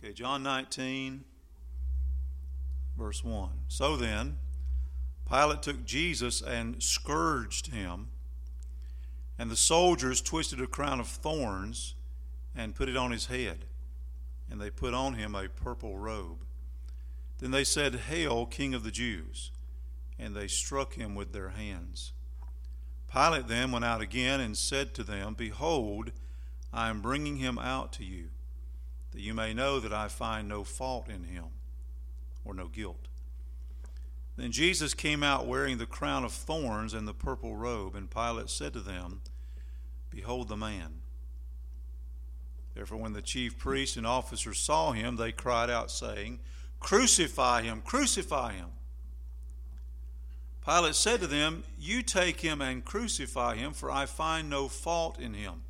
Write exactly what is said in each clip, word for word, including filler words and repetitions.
Okay, John nineteen, verse one. So then, Pilate took Jesus and scourged him, and the soldiers twisted a crown of thorns and put it on his head, and they put on him a purple robe. Then they said, "Hail, King of the Jews!" And they struck him with their hands. Pilate then went out again and said to them, "Behold, I am bringing him out to you, that you may know that I find no fault in him," or no guilt. Then Jesus came out wearing the crown of thorns and the purple robe, and Pilate said to them, "Behold the man." Therefore when the chief priests and officers saw him, they cried out, saying, "Crucify him, crucify him." Pilate said to them, "You take him and crucify him, for I find no fault in him."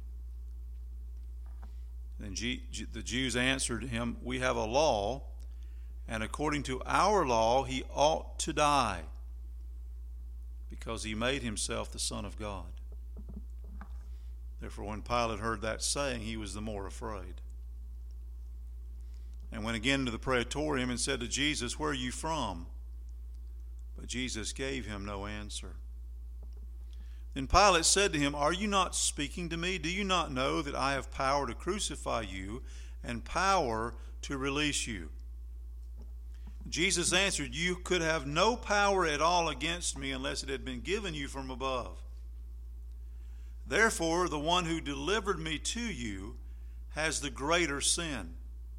Then the Jews answered him, "We have a law, and according to our law he ought to die, because he made himself the Son of God." Therefore when Pilate heard that saying, he was the more afraid, and went again to the praetorium and said to Jesus, "Where are you from?" But Jesus gave him no answer. Then Pilate said to him, "Are you not speaking to me? Do you not know that I have power to crucify you and power to release you?" Jesus answered, "You could have no power at all against me unless it had been given you from above. Therefore, the one who delivered me to you has the greater sin."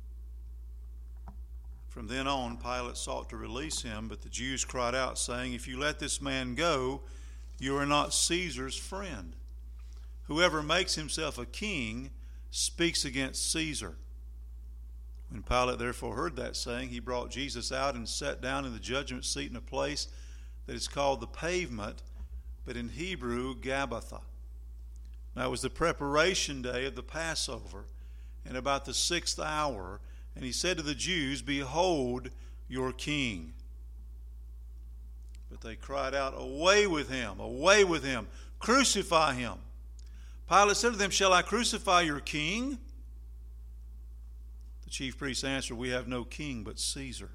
From then on, Pilate sought to release him, but the Jews cried out, saying, "If you let this man go, you are not Caesar's friend. Whoever makes himself a king speaks against Caesar." When Pilate therefore heard that saying, he brought Jesus out and sat down in the judgment seat in a place that is called the Pavement, but in Hebrew, Gabbatha. Now it was the preparation day of the Passover, and about the sixth hour, and he said to the Jews, "Behold your king." But they cried out, "Away with him, away with him, crucify him." Pilate said to them, "Shall I crucify your king?" The chief priests answered, "We have no king but Caesar."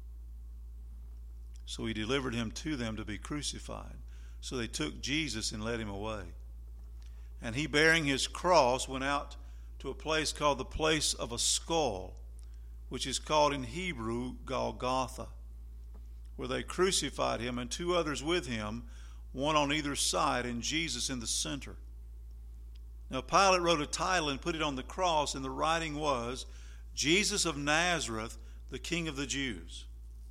So he delivered him to them to be crucified. So they took Jesus and led him away. And he, bearing his cross, went out to a place called the Place of a Skull, which is called in Hebrew Golgotha, where they crucified him and two others with him, one on either side, and Jesus in the center. Now Pilate wrote a title and put it on the cross, and the writing was, "Jesus of Nazareth, the King of the Jews."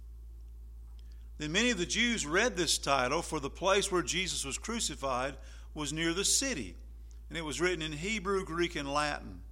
Then many of the Jews read this title, for the place where Jesus was crucified was near the city, and it was written in Hebrew, Greek, and Latin.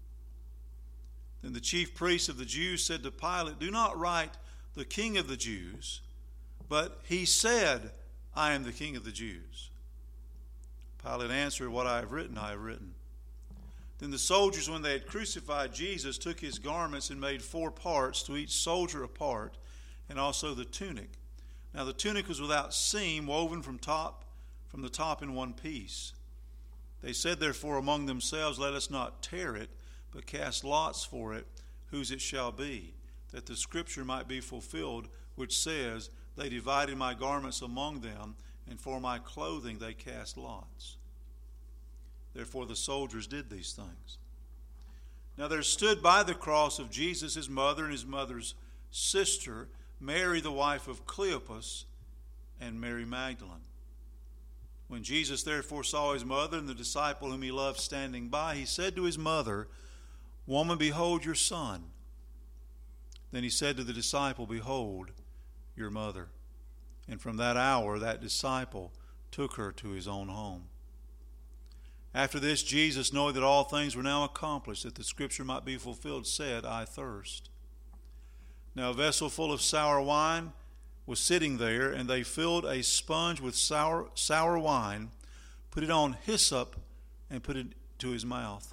Then the chief priests of the Jews said to Pilate, "Do not write the King of the Jews, but he said, 'I am the King of the Jews.'" Pilate answered, "What I have written, I have written." Then the soldiers, when they had crucified Jesus, took his garments and made four parts, to each soldier a part, and also the tunic. Now the tunic was without seam, woven from top from the top in one piece. They said therefore among themselves, "Let us not tear it, but cast lots for it, whose it shall be, that the scripture might be fulfilled, which says, 'They divided my garments among them, and for my clothing they cast lots.'" Therefore the soldiers did these things. Now there stood by the cross of Jesus his mother and his mother's sister, Mary the wife of Cleopas, and Mary Magdalene. When Jesus therefore saw his mother and the disciple whom he loved standing by, he said to his mother, "Woman, behold your son." Then he said to the disciple, "Behold your mother." And from that hour that disciple took her to his own home. After this, Jesus, knowing that all things were now accomplished, that the scripture might be fulfilled, said, "I thirst." Now a vessel full of sour wine was sitting there, and they filled a sponge with sour, sour wine, put it on hyssop, and put it to his mouth.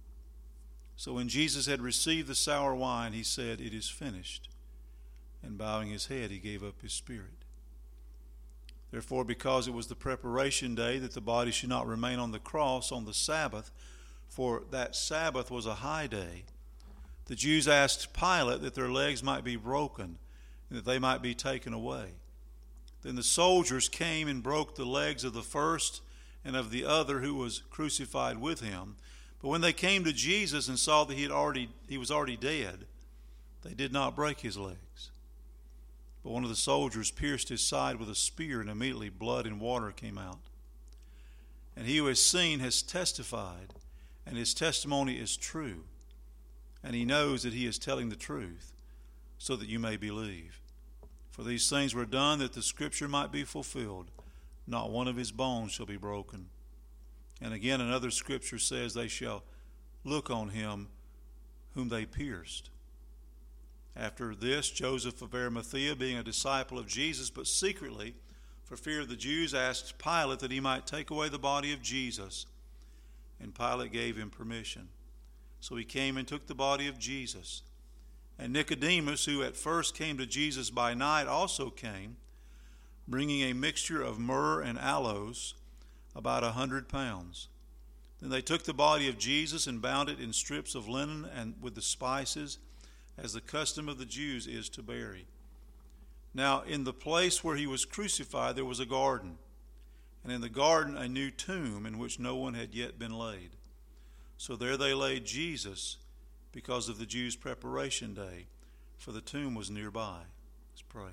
So when Jesus had received the sour wine, he said, "It is finished." And bowing his head, he gave up his spirit. Therefore, because it was the preparation day, that the body should not remain on the cross on the Sabbath, for that Sabbath was a high day, the Jews asked Pilate that their legs might be broken and that they might be taken away. Then the soldiers came and broke the legs of the first and of the other who was crucified with him. But when they came to Jesus and saw that he had already he was already dead, they did not break his legs. But one of the soldiers pierced his side with a spear, and immediately blood and water came out. And he who has seen has testified, and his testimony is true. And he knows that he is telling the truth, so that you may believe. For these things were done that the scripture might be fulfilled. Not one of his bones shall be broken. And again another scripture says, they shall look on him whom they pierced. After this, Joseph of Arimathea, being a disciple of Jesus, but secretly, for fear of the Jews, asked Pilate that he might take away the body of Jesus. And Pilate gave him permission. So he came and took the body of Jesus. And Nicodemus, who at first came to Jesus by night, also came, bringing a mixture of myrrh and aloes, about a hundred pounds. Then they took the body of Jesus and bound it in strips of linen and with the spices, as the custom of the Jews is to bury. Now in the place where he was crucified there was a garden, and in the garden a new tomb in which no one had yet been laid. So there they laid Jesus, because of the Jews' preparation day, for the tomb was nearby. Let's pray.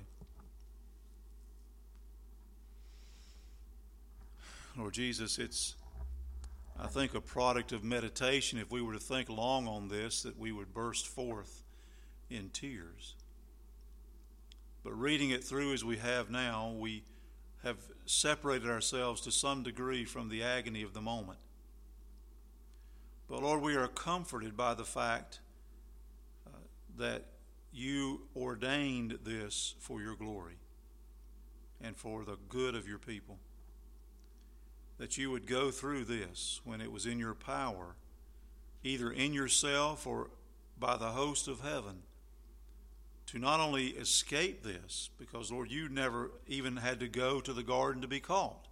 Lord Jesus, it's, I think, a product of meditation. If we were to think long on this, that we would burst forth in tears. But reading it through as we have now, we have separated ourselves to some degree from the agony of the moment. But Lord, we are comforted by the fact uh, that you ordained this for your glory and for the good of your people. That you would go through this when it was in your power, either in yourself or by the host of heaven, to not only escape this, because, Lord, you never even had to go to the garden to be caught,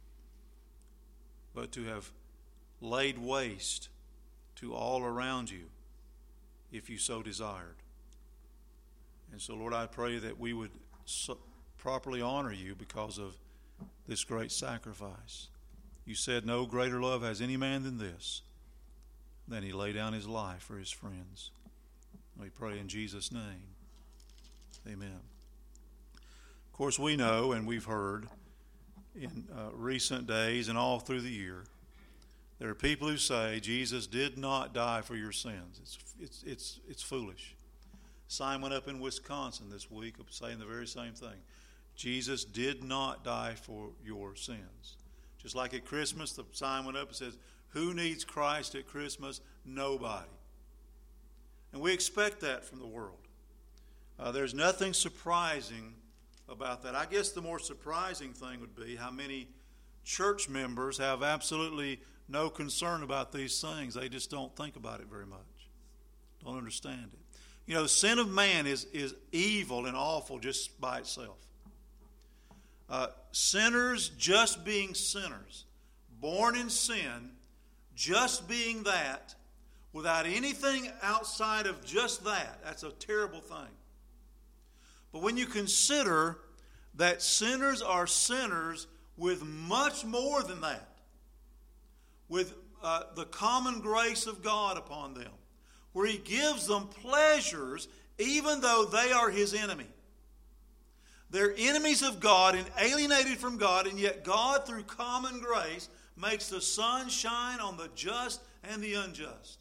but to have laid waste to all around you if you so desired. And so, Lord, I pray that we would so properly honor you because of this great sacrifice. You said no greater love has any man than this, than he lay down his life for his friends. We pray in Jesus' name. Amen. Of course, we know and we've heard in uh, recent days and all through the year, there are people who say Jesus did not die for your sins. It's it's it's it's foolish. Sign went up in Wisconsin this week saying the very same thing. Jesus did not die for your sins. Just like at Christmas, the sign went up and says, "Who needs Christ at Christmas? Nobody." And we expect that from the world. Uh, there's nothing surprising about that. I guess the more surprising thing would be how many church members have absolutely no concern about these things. They just don't think about it very much. Don't understand it. You know, the sin of man is, is evil and awful just by itself. Uh, sinners just being sinners, born in sin, just being that, without anything outside of just that, that's a terrible thing. But when you consider that sinners are sinners with much more than that, with uh, the common grace of God upon them, where he gives them pleasures even though they are his enemy. They're enemies of God and alienated from God, and yet God, through common grace, makes the sun shine on the just and the unjust.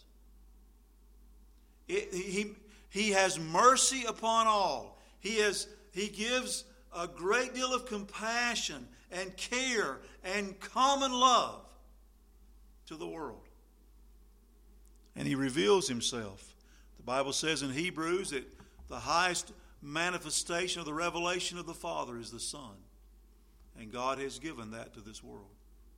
It, he, he has mercy upon all. He, has, he gives a great deal of compassion and care and common love to the world. And he reveals himself. The Bible says in Hebrews that the highest manifestation of the revelation of the Father is the Son. And God has given that to this world.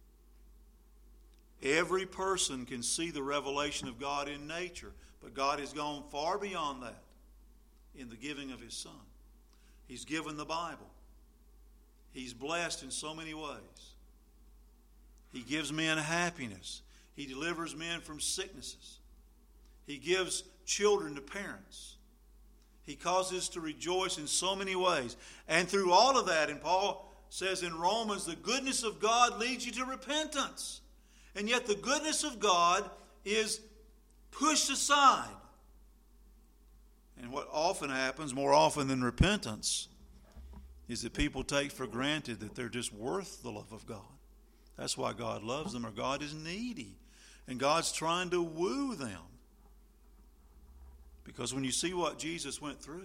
Every person can see the revelation of God in nature, but God has gone far beyond that in the giving of his Son. He's given the Bible. He's blessed in so many ways. He gives men happiness. He delivers men from sicknesses. He gives children to parents. He causes us to rejoice in so many ways. And through all of that, and Paul says in Romans, the goodness of God leads you to repentance. And yet the goodness of God is pushed aside. And what often happens, more often than repentance, is that people take for granted that they're just worth the love of God. That's why God loves them, or God is needy. And God's trying to woo them. Because when you see what Jesus went through,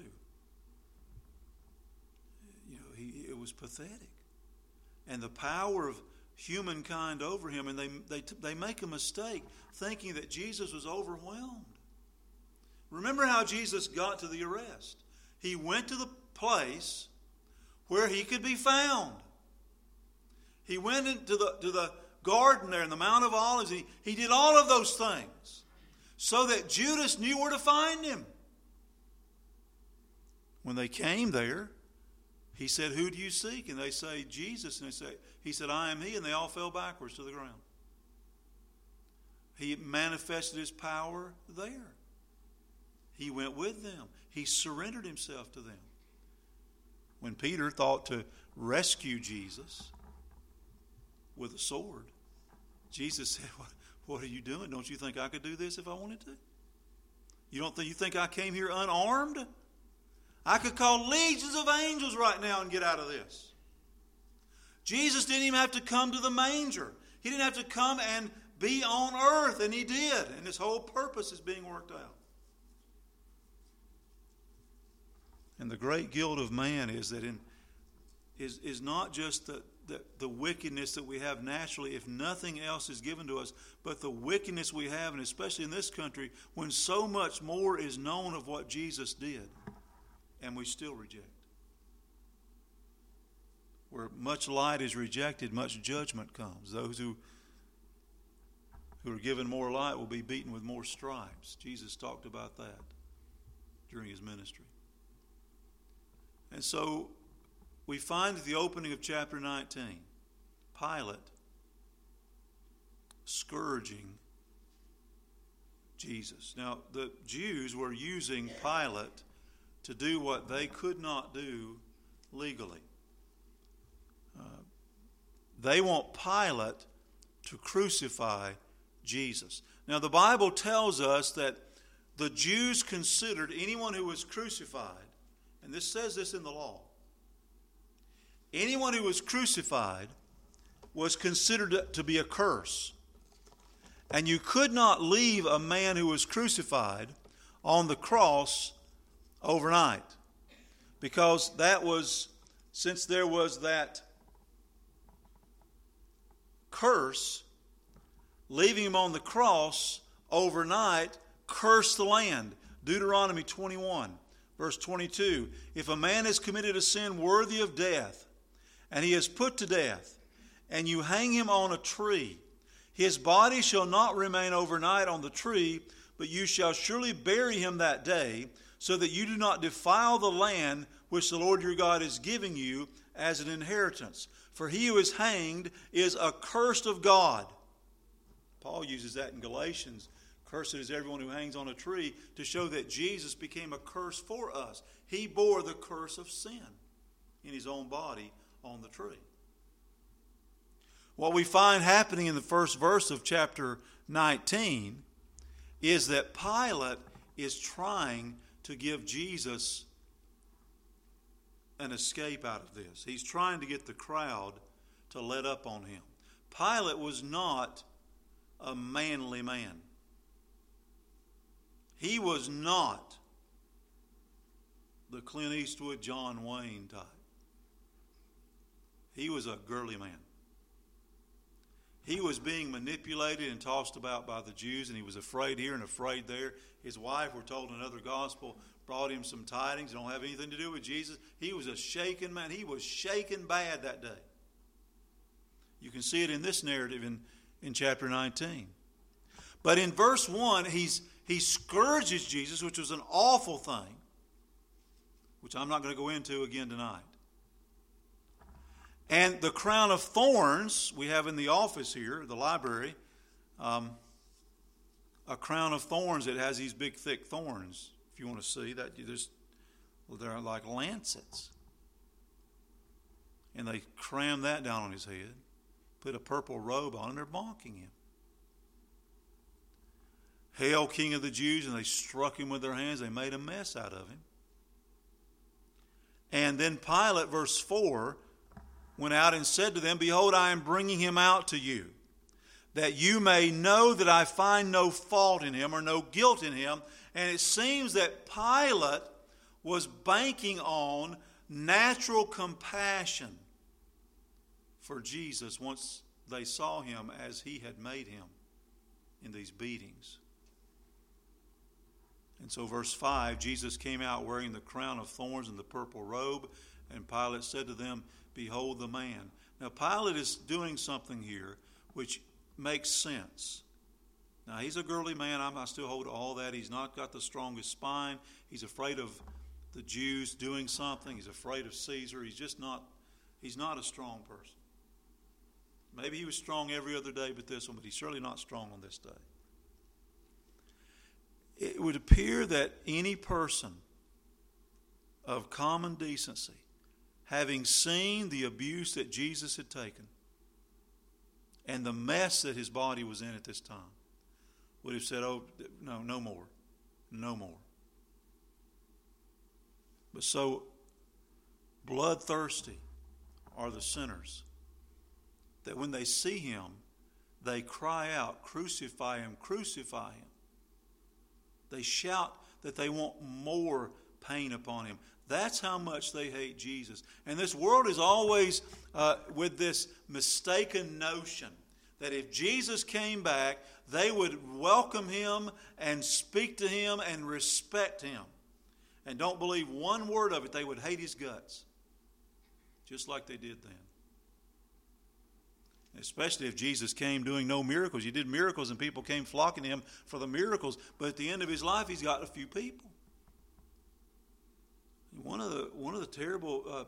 you know, he, it was pathetic. And the power of humankind over him, and they, they, they make a mistake thinking that Jesus was overwhelmed. Remember how Jesus got to the arrest. He went to the place where he could be found. He went into the, to the garden there in the Mount of Olives. He, he did all of those things so that Judas knew where to find him. When they came there, he said, "Who do you seek?" And they say, "Jesus." And they say, he said, "I am he." And they all fell backwards to the ground. He manifested his power there. He went with them. He surrendered himself to them. When Peter thought to rescue Jesus with a sword, Jesus said, what, what are you doing? Don't you think I could do this if I wanted to? You don't think you think I came here unarmed? I could call legions of angels right now and get out of this. Jesus didn't even have to come to the manger. He didn't have to come and be on earth, and he did. And his whole purpose is being worked out. And the great guilt of man is that in is, is not just the, the, the wickedness that we have naturally, if nothing else is given to us, but the wickedness we have, and especially in this country, when so much more is known of what Jesus did, and we still reject. Where much light is rejected, much judgment comes. Those who, who are given more light will be beaten with more stripes. Jesus talked about that during his ministry. And so we find at the opening of chapter nineteen, Pilate scourging Jesus. Now, the Jews were using Pilate to do what they could not do legally. Uh, they want Pilate to crucify Jesus. Now, the Bible tells us that the Jews considered anyone who was crucified, and this says this in the law, anyone who was crucified was considered to be a curse. And you could not leave a man who was crucified on the cross overnight. Because that was, since there was that curse, leaving him on the cross overnight cursed the land. Deuteronomy twenty-one. Verse twenty-two, if a man has committed a sin worthy of death, and he is put to death, and you hang him on a tree, his body shall not remain overnight on the tree, but you shall surely bury him that day, so that you do not defile the land which the Lord your God is giving you as an inheritance. For he who is hanged is accursed of God. Paul uses that in Galatians. Cursed is everyone who hangs on a tree, to show that Jesus became a curse for us. He bore the curse of sin in his own body on the tree. What we find happening in the first verse of chapter nineteen is that Pilate is trying to give Jesus an escape out of this. He's trying to get the crowd to let up on him. Pilate was not a manly man. He was not the Clint Eastwood, John Wayne type. He was a girly man. He was being manipulated and tossed about by the Jews, and he was afraid here and afraid there. His wife, we're told in another gospel, brought him some tidings that don't have anything to do with Jesus. He was a shaken man. He was shaken bad that day. You can see it in this narrative in, in chapter nineteen. But in verse one, he's he scourges Jesus, which was an awful thing, which I'm not going to go into again tonight. And the crown of thorns we have in the office here, the library, um, a crown of thorns that has these big, thick thorns. If you want to see that, you just, well, they're like lancets. And they cram that down on his head, put a purple robe on him, they're mocking him. Hail, King of the Jews, and they struck him with their hands. They made a mess out of him. And then Pilate, verse four, went out and said to them, Behold, I am bringing him out to you, that you may know that I find no fault in him or no guilt in him. And it seems that Pilate was banking on natural compassion for Jesus once they saw him as he had made him in these beatings. And so verse five, Jesus came out wearing the crown of thorns and the purple robe, and Pilate said to them, Behold the man. Now Pilate is doing something here which makes sense. Now he's a girly man. I'm, I still hold all that. He's not got the strongest spine. He's afraid of the Jews doing something. He's afraid of Caesar. He's just not, he's not a strong person. Maybe he was strong every other day but this one, but he's certainly not strong on this day. It would appear that any person of common decency, having seen the abuse that Jesus had taken and the mess that his body was in at this time, would have said, oh, no, no more, no more. But so bloodthirsty are the sinners that when they see him, they cry out, Crucify him, crucify him. They shout that they want more pain upon him. That's how much they hate Jesus. And this world is always uh, with this mistaken notion that if Jesus came back, they would welcome him and speak to him and respect him. And don't believe one word of it. They would hate his guts, just like they did then. Especially if Jesus came doing no miracles. He did miracles and people came flocking to him for the miracles. But at the end of his life, he's got a few people. One of the one of the terrible uh,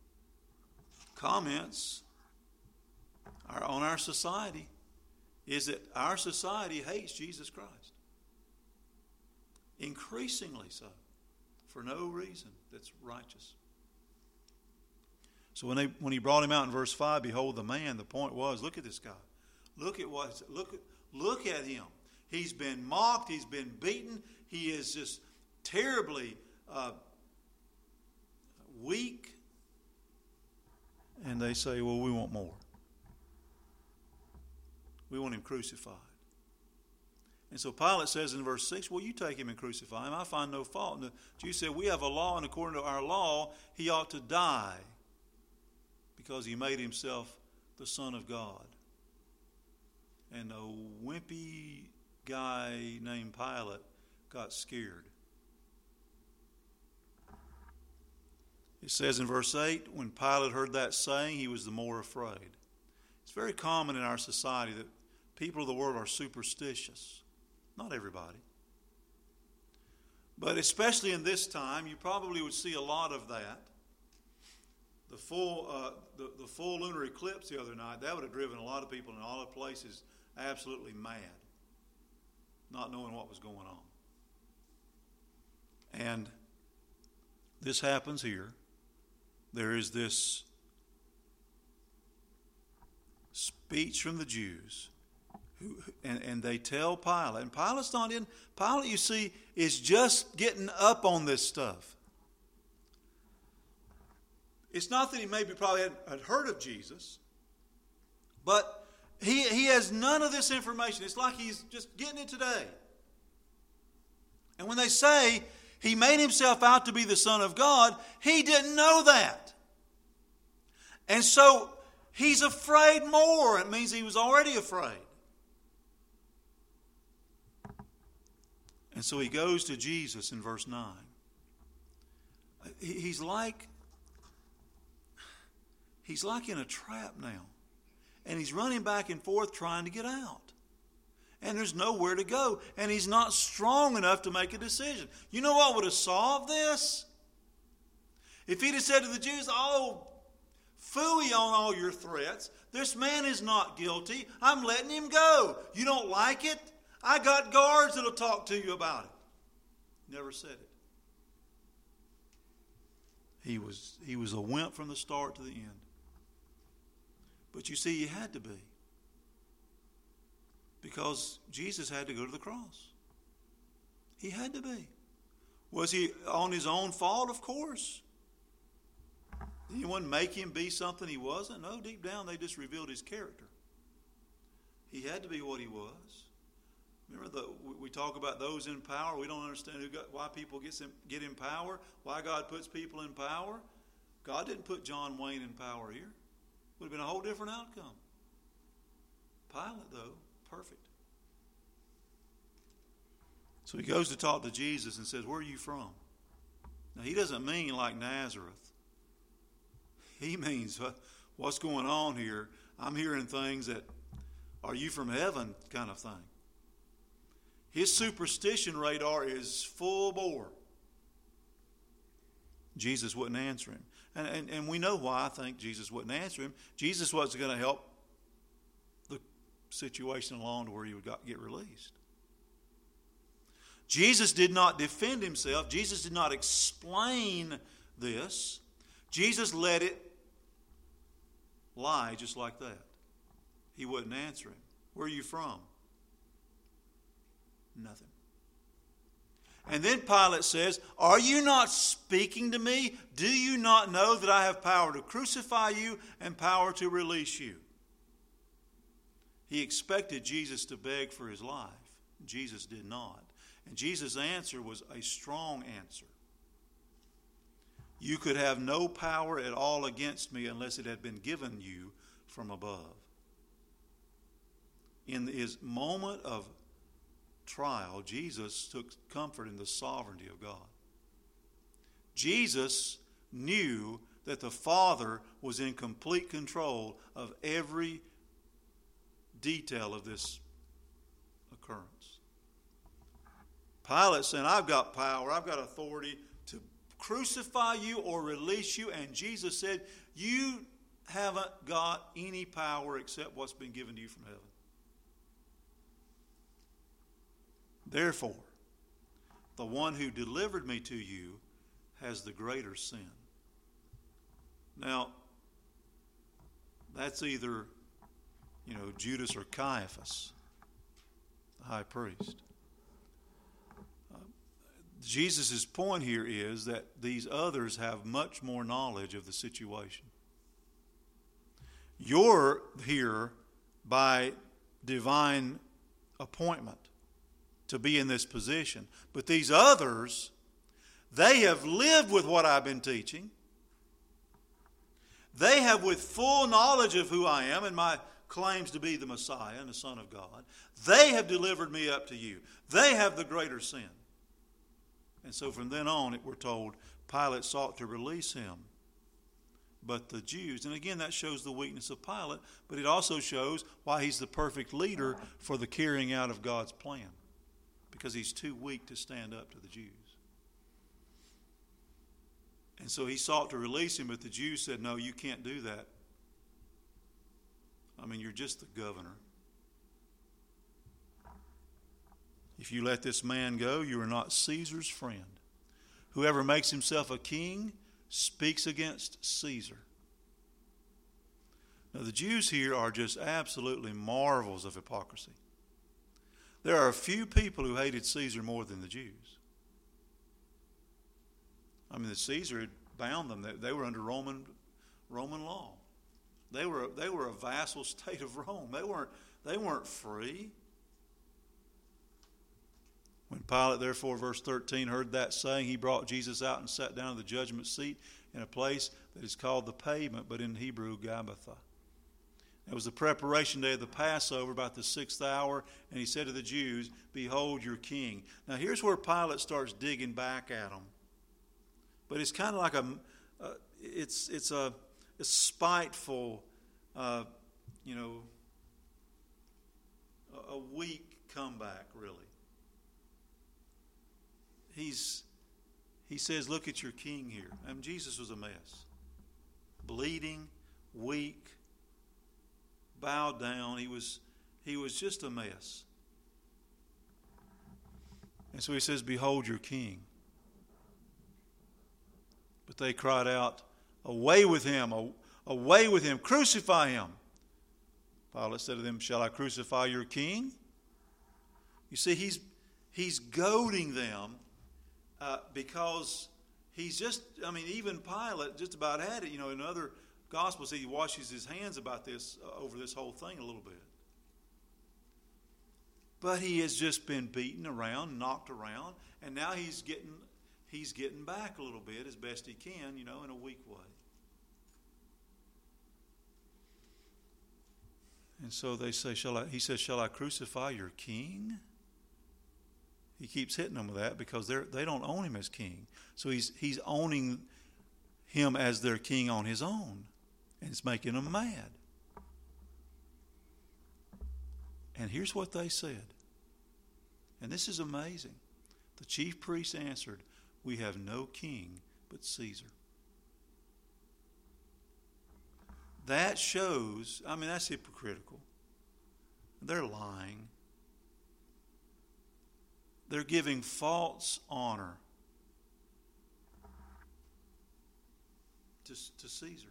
comments are on our society is that our society hates Jesus Christ. Increasingly so. For no reason that's righteous. So when they when he brought him out in verse five, behold the man, the point was, look at this guy. Look at what look at look at him. He's been mocked, he's been beaten, he is just terribly uh, weak. And they say, well, we want more. We want him crucified. And so Pilate says in verse six, well, you take him and crucify him. I find no fault. And the Jews said, we have a law, and according to our law, he ought to die because he made himself the Son of God. And a wimpy guy named Pilate got scared. It says in verse eight, when Pilate heard that saying, he was the more afraid. It's very common in our society that people of the world are superstitious. Not everybody. But especially in this time, you probably would see a lot of that. The full, uh, the, the full lunar eclipse the other night, that would have driven a lot of people in all the places absolutely mad, not knowing what was going on. And this happens here. There is this speech from the Jews, who, and, and they tell Pilate, and Pilate's not in, Pilate, you see, is just getting up on this stuff. It's not that he maybe probably had, had heard of Jesus, but he, he has none of this information. It's like he's just getting it today. And when they say he made himself out to be the Son of God, he didn't know that. And so he's afraid more. It means he was already afraid. And so he goes to Jesus in verse nine. He's like, he's like in a trap now. And he's running back and forth trying to get out. And there's nowhere to go. And he's not strong enough to make a decision. You know what would have solved this? If he'd have said to the Jews, oh, phooey on all your threats. This man is not guilty. I'm letting him go. You don't like it? I got guards that'll talk to you about it. Never said it. He was, he was a wimp from the start to the end. But you see, he had to be. Because Jesus had to go to the cross. He had to be. Was he on his own fault? Of course. Did anyone make him be something he wasn't? No, deep down they just revealed his character. He had to be what he was. Remember, the, we talk about those in power. We don't understand who got, why people get in, get in power, why God puts people in power. God didn't put John Wayne in power here. Would have been a whole different outcome. Pilate, though, perfect. So he goes to talk to Jesus and says, where are you from? Now, he doesn't mean like Nazareth. He means, what's going on here? I'm hearing things that, are you from heaven kind of thing. His superstition radar is full bore. Jesus wouldn't answer him. And, and, and we know why I think Jesus wouldn't answer him. Jesus wasn't going to help the situation along to where he would got, get released. Jesus did not defend himself. Jesus did not explain this. Jesus let it lie just like that. He wouldn't answer him. Where are you from? Nothing. And then Pilate says, are you not speaking to me? Do you not know that I have power to crucify you and power to release you? He expected Jesus to beg for his life. Jesus did not. And Jesus' answer was a strong answer. You could have no power at all against me unless it had been given you from above. In his moment of trial, Jesus took comfort in the sovereignty of God. Jesus knew that the Father was in complete control of every detail of this occurrence. Pilate said, I've got power, I've got authority to crucify you or release you. And Jesus said, you haven't got any power except what's been given to you from heaven. Therefore, the one who delivered me to you has the greater sin. Now, that's either, you know, Judas or Caiaphas, the high priest. Uh, Jesus' point here is that these others have much more knowledge of the situation. You're here by divine appointment to be in this position. But these others, they have lived with what I've been teaching. They have, with full knowledge of who I am and my claims to be the Messiah and the Son of God, they have delivered me up to you. They have the greater sin. And so from then on, we're told, Pilate sought to release him. But the Jews, and again that shows the weakness of Pilate, but it also shows why he's the perfect leader for the carrying out of God's plan. Because he's too weak to stand up to the Jews. And so he sought to release him, but the Jews said, no, you can't do that. I mean, you're just the governor. If you let this man go, you are not Caesar's friend. Whoever makes himself a king speaks against Caesar. Now, the Jews here are just absolutely marvels of hypocrisy. There are a few people who hated Caesar more than the Jews. I mean, the Caesar had bound them. They, they were under Roman Roman law. They were they were a vassal state of Rome. They weren't they weren't free. When Pilate, therefore, verse thirteen, heard that saying, he brought Jesus out and sat down in the judgment seat in a place that is called the Pavement, but in Hebrew, Gabbatha. It was the preparation day of the Passover, about the sixth hour, and he said to the Jews, behold your king. Now here's where Pilate starts digging back at them. But it's kind of like a, uh, it's it's a, a spiteful, uh, you know, a, a weak comeback, really. He's, he says, look at your king here. I mean, Jesus was a mess. Bleeding, weak, bowed down. He was, he was just a mess. And so he says, behold your king. But they cried out, away with him, away with him, crucify him. Pilate said to them, shall I crucify your king? You see, he's, he's goading them uh, because he's just, I mean, even Pilate just about had it. You know, in other Gospels, he washes his hands about this, uh, over this whole thing a little bit. But he has just been beaten around, knocked around, and now he's getting he's getting back a little bit as best he can, you know, in a weak way. And so they say, "Shall I?" He says, "Shall I crucify your king?" He keeps hitting them with that because they they don't own him as king. So he's he's owning him as their king on his own, and it's making them mad. And here's what they said. And this is amazing. The chief priests answered, we have no king but Caesar. That shows, I mean, that's hypocritical. They're lying. They're giving false honor to, to Caesar.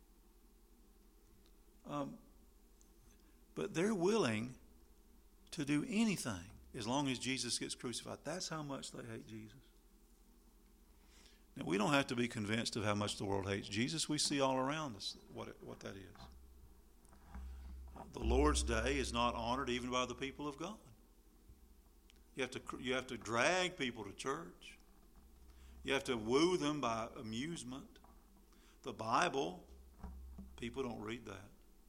Um, but they're willing to do anything as long as Jesus gets crucified. That's how much they hate Jesus. Now, we don't have to be convinced of how much the world hates Jesus. We see all around us what, it, what that is. The Lord's Day is not honored even by the people of God. You have to, you have to drag people to church. You have to woo them by amusement. The Bible, people don't read that.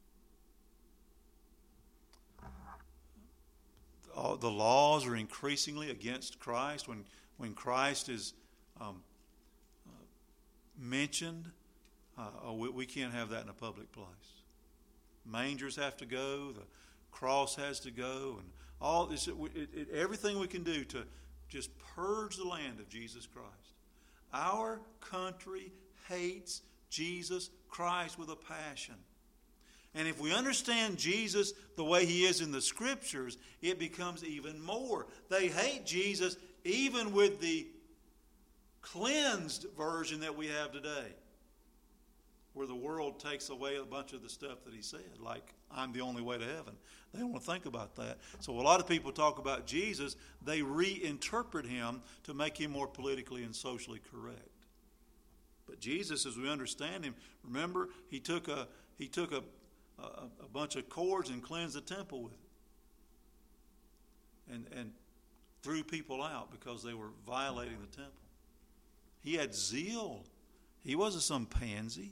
All, the laws are increasingly against Christ. When, when Christ is um, uh, mentioned, uh, oh, we, we can't have that in a public place. Mangers have to go. The cross has to go. And all this, it, it, everything we can do to just purge the land of Jesus Christ. Our country hates Jesus Christ with a passion. And if we understand Jesus the way he is in the Scriptures, it becomes even more. They hate Jesus even with the cleansed version that we have today, where the world takes away a bunch of the stuff that he said, like, I'm the only way to heaven. They don't want to think about that. So a lot of people talk about Jesus, they reinterpret him to make him more politically and socially correct. But Jesus, as we understand him, remember, he took a he took a A, a bunch of cords and cleansed the temple with it. And, and threw people out because they were violating the temple. He had zeal. He wasn't some pansy.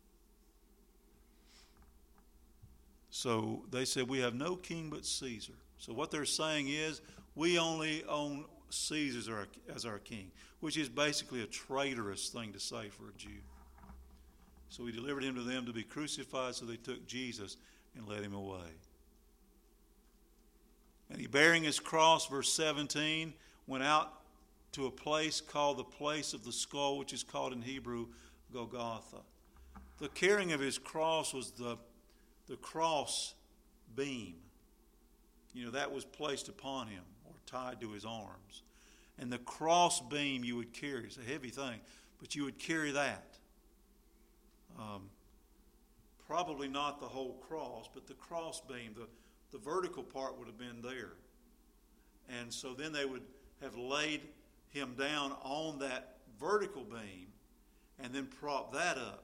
So they said, we have no king but Caesar. So what they're saying is, we only own Caesar as our, as our king, which is basically a traitorous thing to say for a Jew. So he delivered him to them to be crucified, so they took Jesus and led him away. And he, bearing his cross, verse seventeen, went out to a place called the place of the skull, which is called in Hebrew Golgotha. The carrying of his cross was the, the cross beam. You know, that was placed upon him or tied to his arms. And the cross beam you would carry, it's a heavy thing, but you would carry that. Um, probably not the whole cross, but the cross beam, the, the vertical part would have been there. And so then they would have laid him down on that vertical beam and then propped that up.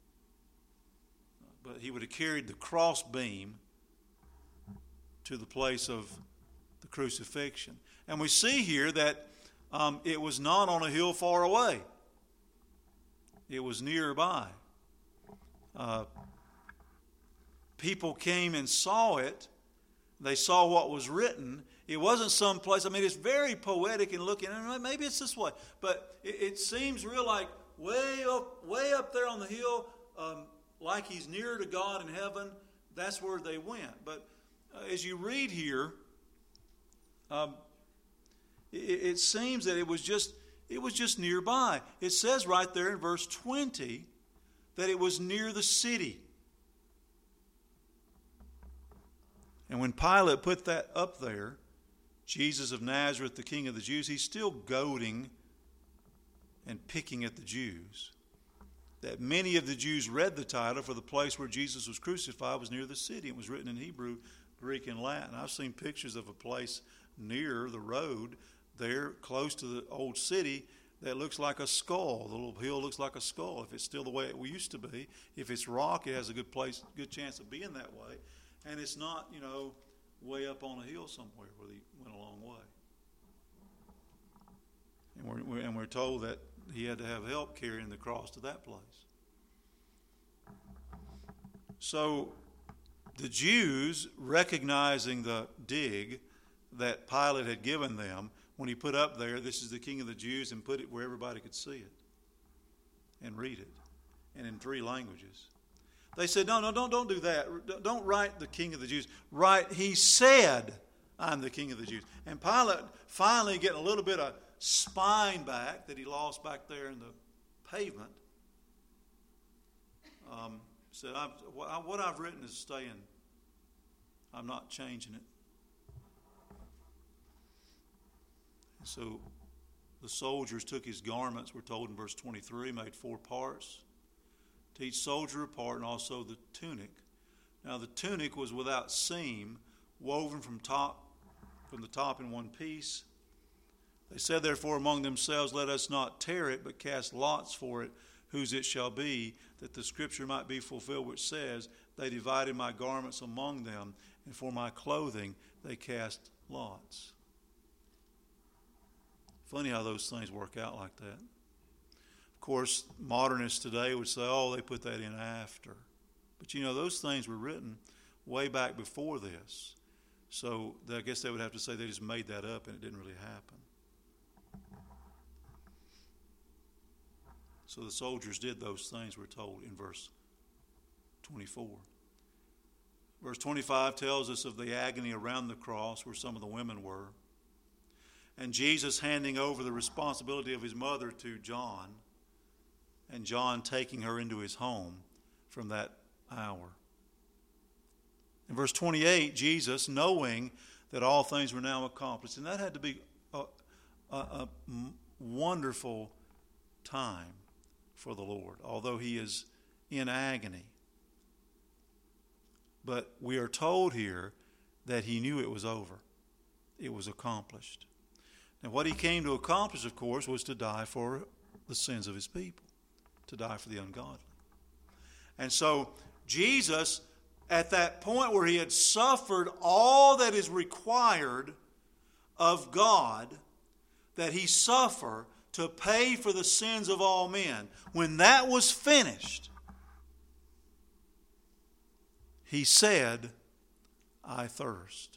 But he would have carried the cross beam to the place of the crucifixion. And we see here that um, it was not on a hill far away. It was nearby. Uh, people came and saw it. They saw what was written. It wasn't some place. I mean, it's very poetic in looking. And maybe it's this way, but it, it seems real like way up, way up there on the hill, um, like he's nearer to God in heaven. That's where they went. But uh, as you read here, um, it, it seems that it was just it was just nearby. It says right there in verse twenty. That it was near the city. And when Pilate put that up there, Jesus of Nazareth, the King of the Jews, he's still goading and picking at the Jews. That many of the Jews read the title, for the place where Jesus was crucified was near the city. It was written in Hebrew, Greek, and Latin. I've seen pictures of a place near the road there, close to the old city, that looks like a skull. The little hill looks like a skull. If it's still the way it used to be, if it's rock, it has a good place, good chance of being that way. And it's not, you know, way up on a hill somewhere where they went a long way. And we're, we're, and we're told that he had to have help carrying the cross to that place. So the Jews, recognizing the dig that Pilate had given them, when he put up there, "This is the King of the Jews," and put it where everybody could see it and read it, and in three languages. They said, no, no, don't, don't do that. Don't write the King of the Jews. Write, "He said, I'm the King of the Jews." And Pilate, finally getting a little bit of spine back that he lost back there in the pavement, um, said, I've, what I've written is staying. I'm not changing it. So the soldiers took his garments, we're told in verse twenty-three, made four parts, to each soldier a part, and also the tunic. Now the tunic was without seam, woven from top, from the top in one piece. They said therefore among themselves, "Let us not tear it, but cast lots for it, whose it shall be, that the scripture might be fulfilled, which says, They divided my garments among them, and for my clothing they cast lots." Funny how those things work out like that. Of course, modernists today would say, oh, they put that in after. But you know, those things were written way back before this. So I guess they would have to say they just made that up and it didn't really happen. So the soldiers did those things, we're told in verse twenty-four. Verse twenty-five tells us of the agony around the cross where some of the women were. And Jesus handing over the responsibility of his mother to John, and John taking her into his home from that hour. In verse twenty-eight, Jesus, knowing that all things were now accomplished, and that had to be a, a, a wonderful time for the Lord, although he is in agony. But we are told here that he knew it was over. It was accomplished. And what he came to accomplish, of course, was to die for the sins of his people, to die for the ungodly. And so Jesus, at that point where he had suffered all that is required of God, that he suffer to pay for the sins of all men, when that was finished, he said, "I thirst."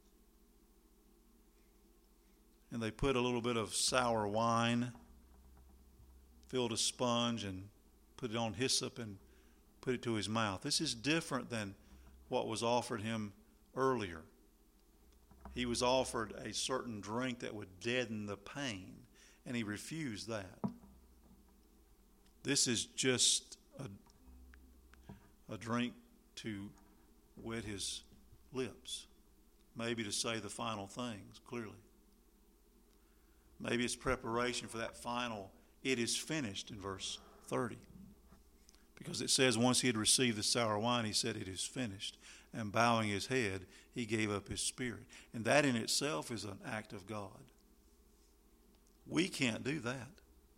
And they put a little bit of sour wine, filled a sponge, and put it on hyssop and put it to his mouth. This is different than what was offered him earlier. He was offered a certain drink that would deaden the pain, and he refused that. This is just a, a drink to wet his lips, maybe to say the final things clearly. Maybe it's preparation for that final, "it is finished" in verse thirty. Because it says once he had received the sour wine, he said, "It is finished." And bowing his head, he gave up his spirit. And that in itself is an act of God. We can't do that.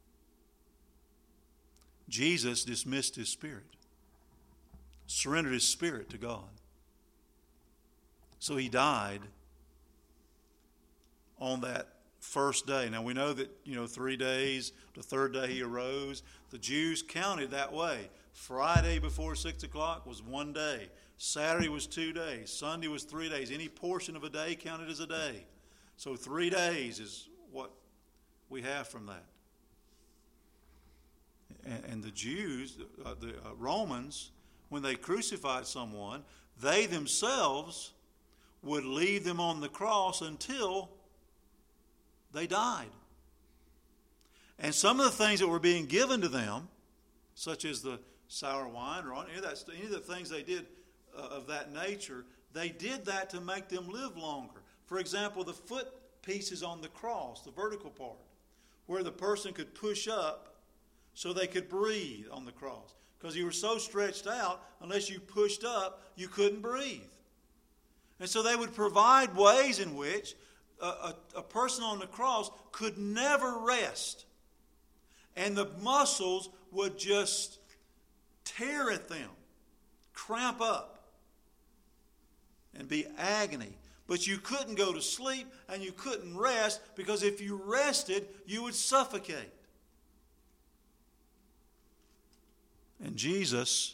Jesus dismissed his spirit, surrendered his spirit to God. So he died on that first day. Now we know that, you know, three days, the third day he arose. The Jews counted that way. Friday before six o'clock was one day. Saturday was two days. Sunday was three days. Any portion of a day counted as a day. So three days is what we have from that. And, and the Jews, uh, the uh, Romans, when they crucified someone, they themselves would leave them on the cross until they died. And some of the things that were being given to them, such as the sour wine or any of, that, any of the things they did uh, of that nature, they did that to make them live longer. For example, the foot pieces on the cross, the vertical part, where the person could push up so they could breathe on the cross. Because you were so stretched out, unless you pushed up, you couldn't breathe. And so they would provide ways in which a, a, a person on the cross could never rest. And the muscles would just tear at them, cramp up, and be agony. But you couldn't go to sleep and you couldn't rest, because if you rested, you would suffocate. And Jesus,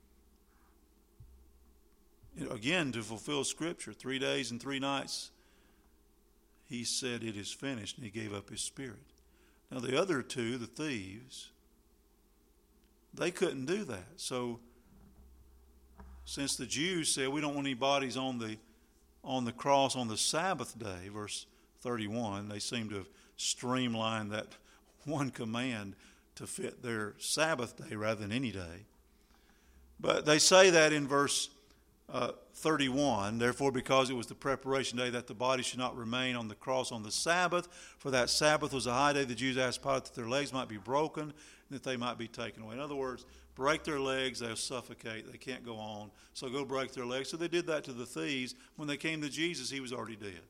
again, to fulfill Scripture, three days and three nights, he said, "It is finished," and he gave up his spirit. Now the other two, the thieves, they couldn't do that. So since the Jews said, we don't want any bodies on the on the cross on the Sabbath day, verse thirty-one, they seem to have streamlined that one command to fit their Sabbath day rather than any day. But they say that in verse uh, thirty-one, therefore, because it was the preparation day, that the body should not remain on the cross on the Sabbath, for that Sabbath was a high day. The Jews asked Pilate that their legs might be broken and that they might be taken away. In other words, break their legs, they'll suffocate, they can't go on, so go break their legs. So they did that to the thieves. When they came to Jesus, he was already dead.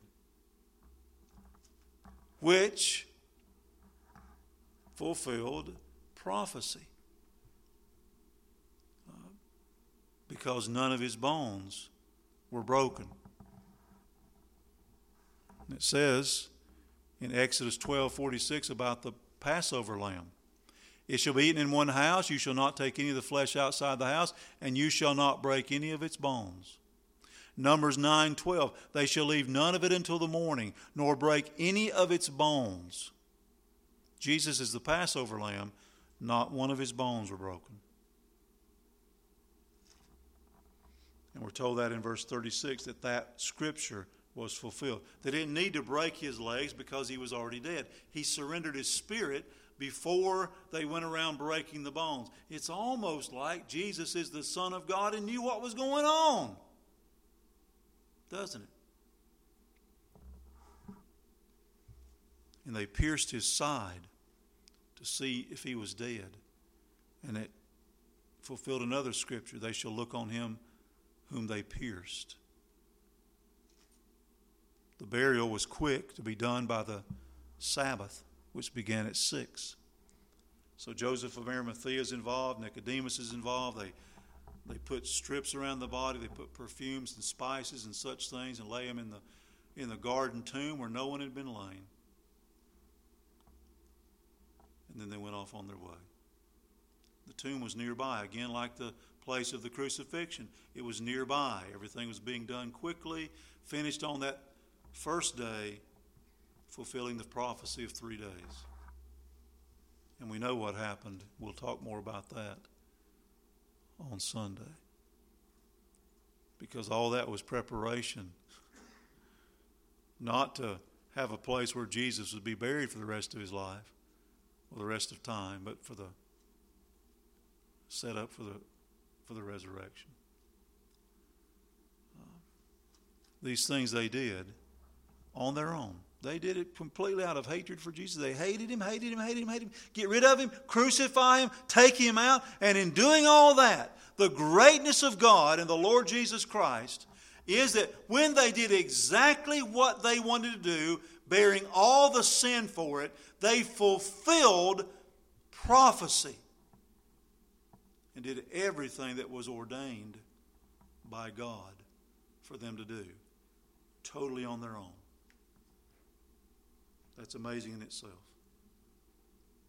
Which fulfilled prophecy. Uh, because none of his bones were broken. And it says in Exodus twelve forty-six about the Passover lamb. It shall be eaten in one house. You shall not take any of the flesh outside the house, and you shall not break any of its bones. Numbers nine twelve. They shall leave none of it until the morning, nor break any of its bones. Jesus is the Passover lamb. Not one of his bones were broken. And we're told that in verse thirty-six, that that scripture was fulfilled. They didn't need to break his legs because he was already dead. He surrendered his spirit before they went around breaking the bones. It's almost like Jesus is the Son of God and knew what was going on. Doesn't it? And they pierced his side to see if he was dead. And it fulfilled another scripture. They shall look on him whom they pierced. The burial was quick to be done by the Sabbath, which began at six. So Joseph of Arimathea is involved. Nicodemus is involved. They, they put strips around the body. They put perfumes and spices and such things and lay him in the, in the garden tomb where no one had been laid. And then they went off on their way. The tomb was nearby, again like the place of the crucifixion. It was nearby. Everything was being done quickly, finished on that first day, fulfilling the prophecy of three days. And we know what happened. We'll talk more about that on Sunday. Because all that was preparation. Not to have a place where Jesus would be buried for the rest of his life, or the rest of time, but for the set up for the for the resurrection. Uh, these things they did on their own. They did it completely out of hatred for Jesus. They hated him, hated him, hated him, hated him. Get rid of him, crucify him, take him out. And in doing all that, the greatness of God and the Lord Jesus Christ is that when they did exactly what they wanted to do, bearing all the sin for it, they fulfilled prophecy and did everything that was ordained by God for them to do, totally on their own. That's amazing in itself.